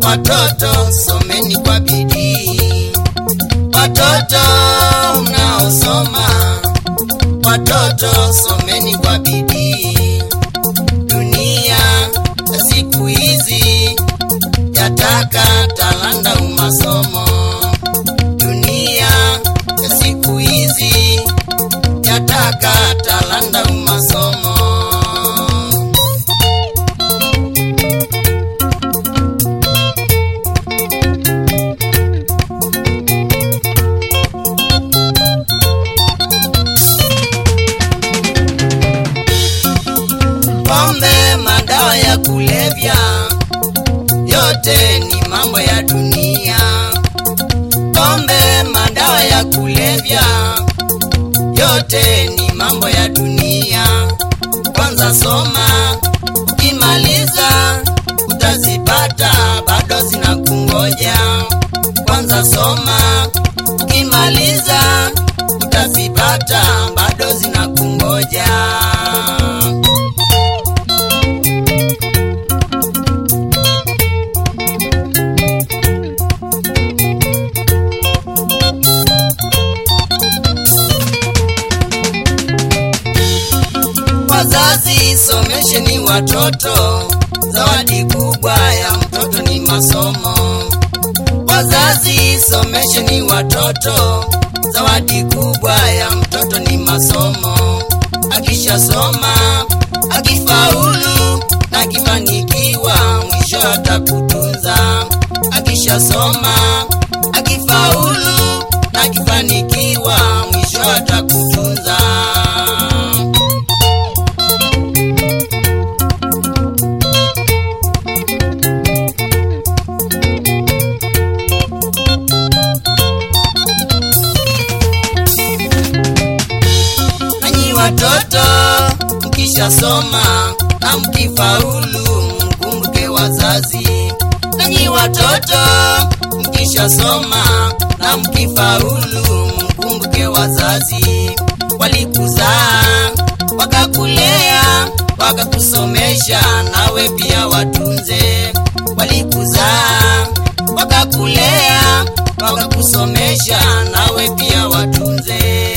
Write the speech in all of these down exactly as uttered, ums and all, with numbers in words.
Watoto someni kwa bidii, watoto mnaosoma, watoto someni kwa bidii. Dunia siku hizi yataka talanta umasomo, dunia siku hizi yataka talanta umasomo. Pombe, madawa ya kulevya, yote ni mambo ya dunia. Pombe, madawa ya kulevya, yote ni mambo ya dunia. Kwanza soma, ukimaliza utazipata, bado zinakungoja. Kwanza soma, ukimaliza utazipata, bado zinakungoja. Wazazi somesheni watoto, zawadi kubwa ya mtoto ni masomo. Wazazi somesheni watoto, zawadi kubwa ya mtoto ni masomo. Akisha soma, akifaulu na akifanikiwa, mwisho atakutunza. Akisha soma, akifaulu na akifanikiwa, mwisho atakutunza. Watoto mkisha soma na mkifaulu, mkumbuke wazazi. Nanyi watoto mkisha soma na mkifaulu, mkumbuke wazazi. Walikuzaa, wakakulea, wakakusomesha, nawe pia watunze. Walikuzaa, wakakulea, wakakusomesha, nawe pia watunze.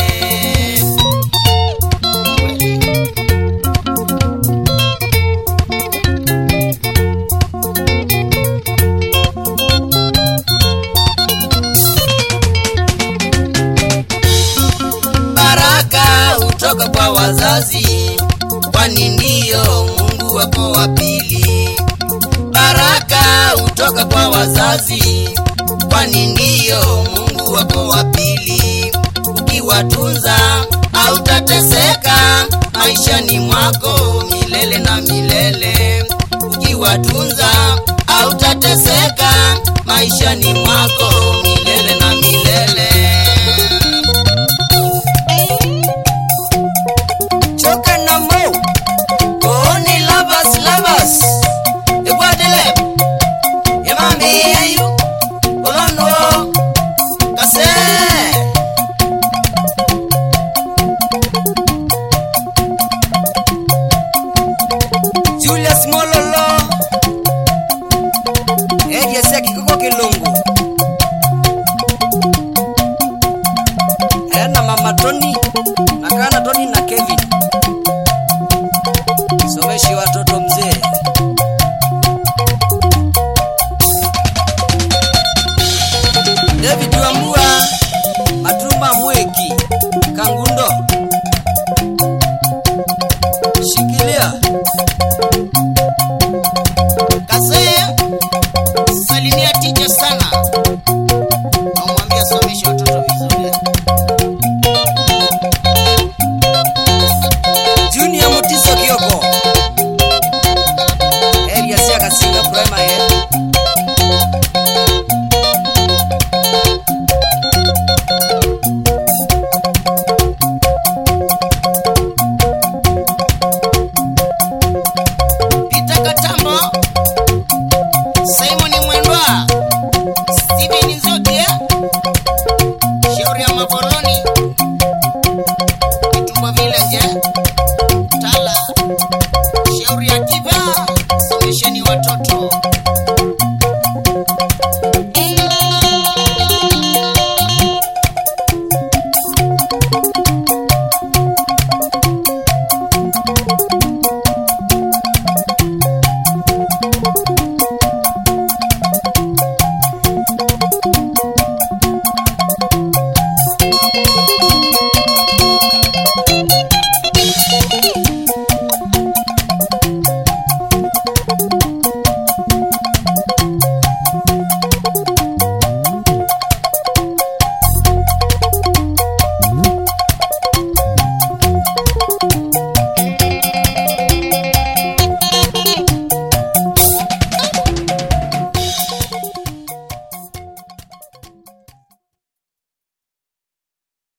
Kutoka kwa wazazi, kwani ndio Mungu wako wa pili. Baraka utoka kwa wazazi, kwani ndio Mungu wako wa pili. Ukiwatunza hautateseka maishani mwako milele na milele. Ukiwatunza hautateseka maishani mwako milele na milele. Choka na mo, oh ni lovers, lovers.